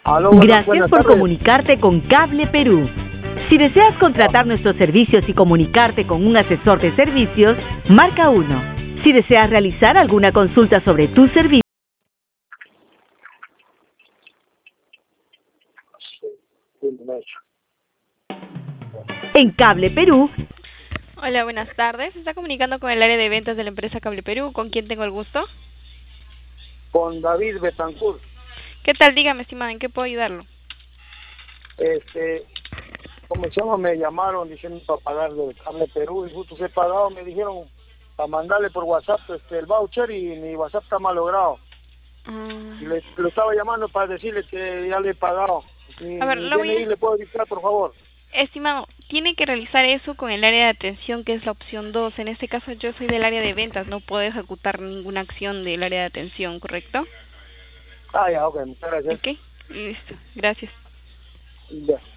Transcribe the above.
Aló, Gracias buenas por tardes. comunicarte con Cable Perú. Si deseas contratar nuestros servicios y comunicarte con un asesor de servicios, marca 1. Si deseas realizar alguna consulta sobre tu servicio, en Cable Perú, Hola, buenas tardes. Se está comunicando con el área de ventas de la empresa Cable Perú. ¿Con quién tengo el gusto? Con David Betancourt. ¿Qué tal? Dígame, estimada, ¿en qué puedo ayudarlo? ¿Cómo se llama? Me llamaron diciendo para pagar del Cable Perú y justo se he pagado, me dijeron para mandarle por WhatsApp el voucher y mi WhatsApp está malogrado. Y le estaba llamando para decirle que ya le he pagado. Mi A ver, DNI le puedo dictar, por favor. Estimado, tiene que realizar eso con el área de atención, que es la opción 2. En este caso, yo soy del área de ventas, no puedo ejecutar ninguna acción del área de atención, ¿correcto? Ah, ya, ok, muchas gracias. Ok, listo, gracias. Ya.